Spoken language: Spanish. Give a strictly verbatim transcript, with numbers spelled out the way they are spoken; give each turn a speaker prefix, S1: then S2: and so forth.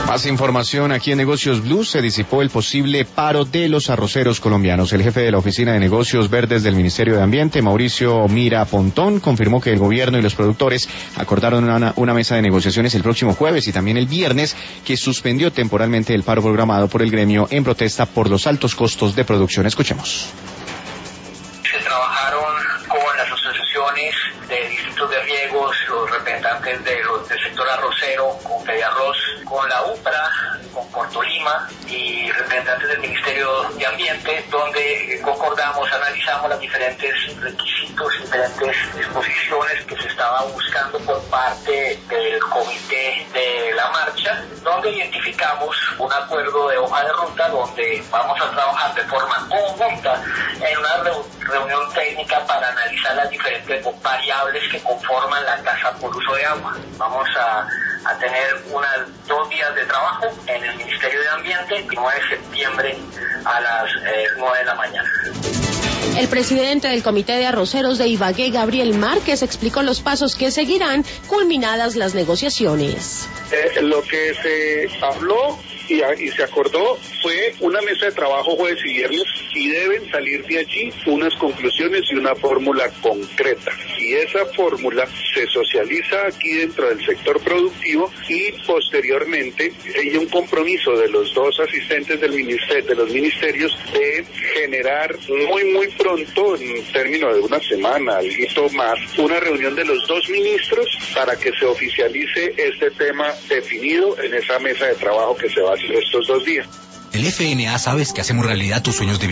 S1: Más información aquí en Negocios Blue. Se disipó el posible paro de los arroceros colombianos. El jefe de la Oficina de Negocios Verdes del Ministerio de Ambiente, Mauricio Mira Pontón, confirmó que el gobierno y los productores acordaron una, una mesa de negociaciones el próximo jueves y también el viernes, que suspendió temporalmente el paro programado por el gremio en protesta por los altos costos de producción. Escuchemos.
S2: Se trabajaron con las asociaciones de distritos de riegos, los representantes de los, del sector arrocero, con Fediarroz, con la UPRA, con Cortolima y representantes del Ministerio de Ambiente, donde concordamos, analizamos los diferentes requisitos, diferentes disposiciones que se estaban buscando por parte del comité de la marcha, donde identificamos un acuerdo de hoja de ruta donde vamos a trabajar de forma conjunta en una reunión técnica para analizar las diferentes variables que conforman la tasa por uso de agua. Vamos a, a tener unas dos días de trabajo en el Ministerio de Ambiente, el nueve de septiembre a las eh, nueve de la mañana.
S3: El presidente del Comité de Arroceros de Ibagué, Gabriel Márquez, explicó los pasos que seguirán culminadas las negociaciones.
S4: Eh, lo que se habló y, y se acordó fue una mesa de trabajo jueves y viernes, y deben salir de allí unas conclusiones y una fórmula concreta. Y esa fórmula se socializa aquí dentro del sector productivo y posteriormente hay un compromiso de los dos asistentes del ministerio, de los ministerios, de generar muy muy pronto, en términos de una semana, algo más, una reunión de los dos ministros para que se oficialice este tema definido en esa mesa de trabajo que se va a hacer estos dos días.
S5: El F N A sabes que hacemos realidad tus sueños de